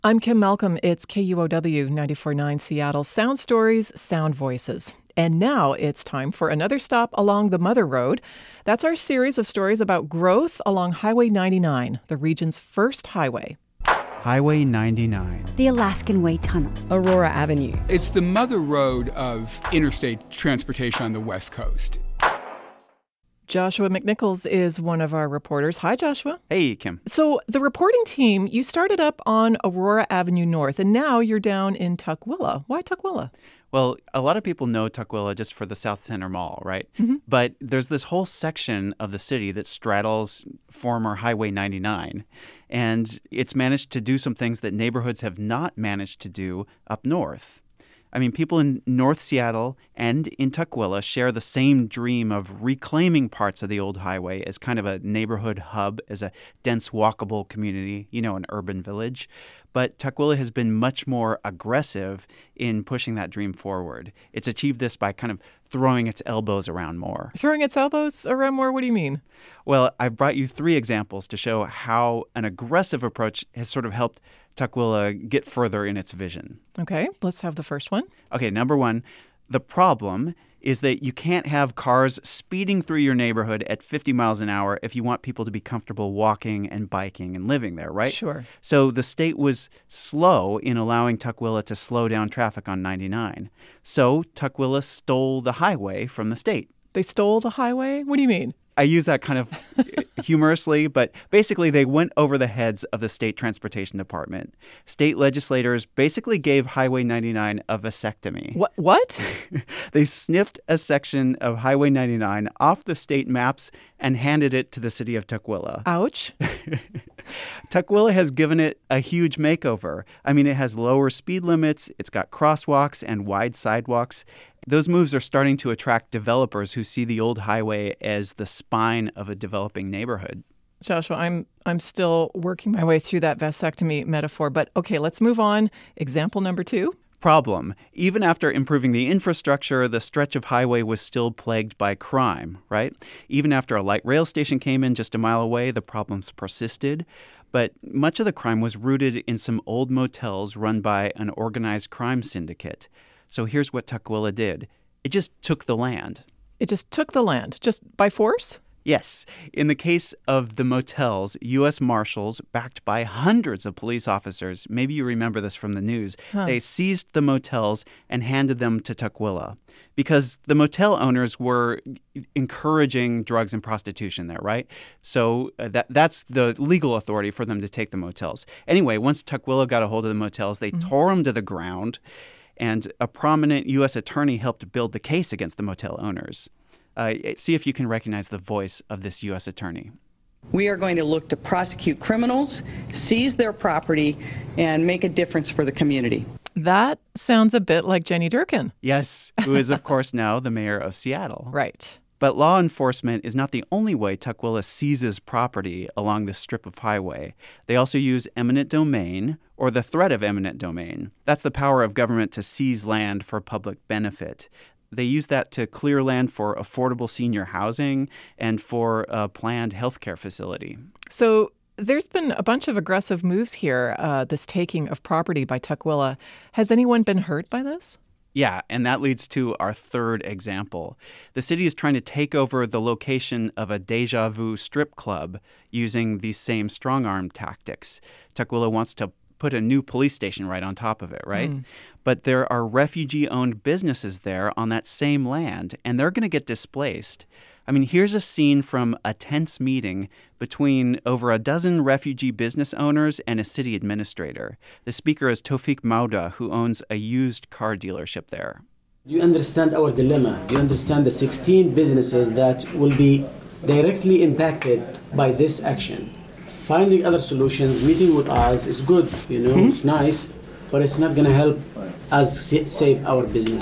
I'm Kim Malcolm. It's KUOW 94.9 Seattle. Sound stories, sound voices. And now it's time for another stop along the Mother Road. That's our series of stories about growth along Highway 99, the region's first highway. Highway 99. The Alaskan Way Tunnel. Aurora Avenue. It's the mother road of interstate transportation on the West Coast. Joshua McNichols is one of our reporters. Hi, Joshua. Hey, Kim. So the reporting team, you started up on Aurora Avenue North, and now you're down in Tukwila. Why Tukwila? Well, a lot of people know Tukwila just for the South Center Mall, right? Mm-hmm. But there's this whole section of the city that straddles former Highway 99, and it's managed to do some things that neighborhoods have not managed to do up north. I mean, people in North Seattle and in Tukwila share the same dream of reclaiming parts of the old highway as kind of a neighborhood hub, as a dense walkable community, an urban village. But Tukwila has been much more aggressive in pushing that dream forward. It's achieved this by kind of throwing its elbows around more. Throwing its elbows around more? What do you mean? Well, I've brought you 3 examples to show how an aggressive approach has sort of helped Tukwila get further in its vision. Okay, let's have the first one. Okay, number 1, the problem is that you can't have cars speeding through your neighborhood at 50 miles an hour if you want people to be comfortable walking and biking and living there, right? Sure. So the state was slow in allowing Tukwila to slow down traffic on 99. So Tukwila stole the highway from the state. They stole the highway? What do you mean? I use that kind of humorously, but basically they went over the heads of the state transportation department. State legislators basically gave Highway 99 a vasectomy. What? They sniffed a section of Highway 99 off the state maps and handed it to the city of Tukwila. Ouch. Tukwila has given it a huge makeover. I mean, it has lower speed limits, it's got crosswalks and wide sidewalks. Those moves are starting to attract developers who see the old highway as the spine of a developing neighborhood. Joshua, I'm still working my way through that vasectomy metaphor, but okay, let's move on. Example number 2. Problem. Even after improving the infrastructure, the stretch of highway was still plagued by crime, right? Even after a light rail station came in just a mile away, the problems persisted. But much of the crime was rooted in some old motels run by an organized crime syndicate. So here's what Tukwila did. It just took the land. It just took the land? Just by force? Yes. In the case of the motels, U.S. Marshals, backed by hundreds of police officers, maybe you remember this from the news, they seized the motels and handed them to Tukwila because the motel owners were encouraging drugs and prostitution there, right? So that's the legal authority for them to take the motels. Anyway, once Tukwila got a hold of the motels, they tore them to the ground, and a prominent U.S. attorney helped build the case against the motel owners. See if you can recognize the voice of this U.S. attorney. We are going to look to prosecute criminals, seize their property, and make a difference for the community. That sounds a bit like Jenny Durkin. Yes, who is, of course, now the mayor of Seattle. Right. But law enforcement is not the only way Tukwila seizes property along this strip of highway. They also use eminent domain or the threat of eminent domain. That's the power of government to seize land for public benefit. They use that to clear land for affordable senior housing and for a planned healthcare facility. So there's been a bunch of aggressive moves here, this taking of property by Tukwila. Has anyone been hurt by this? Yeah, and that leads to our third example. The city is trying to take over the location of a Deja Vu strip club using these same strong-arm tactics. Tukwila wants to put a new police station right on top of it, right? But there are refugee-owned businesses there on that same land, and they're going to get displaced. I mean, here's a scene from a tense meeting between over a dozen refugee business owners and a city administrator. The speaker is Tofik Mauda, who owns a used car dealership there. Do you understand our dilemma? Do you understand the 16 businesses that will be directly impacted by this action? Finding other solutions, meeting with us is good, it's nice, but it's not going to help us save our businesses.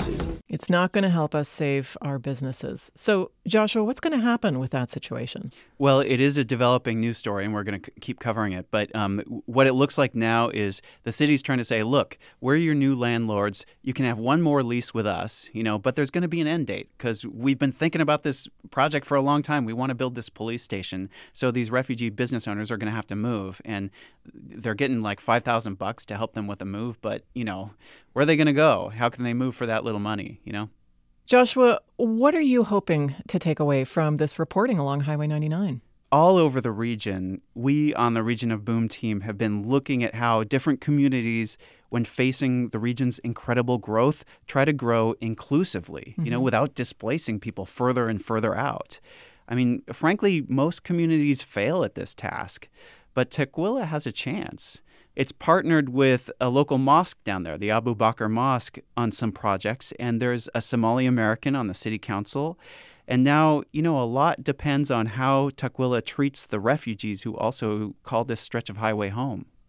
It's not going to help us save our businesses. So, Joshua, what's going to happen with that situation? Well, it is a developing news story, and we're going to keep covering it. But what it looks like now is the city's trying to say, look, we're your new landlords. You can have one more lease with us, but there's going to be an end date because we've been thinking about this project for a long time. We want to build this police station. So these refugee business owners are going to have to move, and they're getting like $5,000 to help them with a move. But, where are they going to go? How can they move for that little money, Joshua, what are you hoping to take away from this reporting along Highway 99? All over the region, we on the Region of Boom team have been looking at how different communities, when facing the region's incredible growth, try to grow inclusively, without displacing people further and further out. I mean, frankly, most communities fail at this task, but Tukwila has a chance. It's partnered with a local mosque down there, the Abu Bakr Mosque, on some projects, and there's a Somali American on the city council. And now, a lot depends on how Tukwila treats the refugees who also call this stretch of highway home.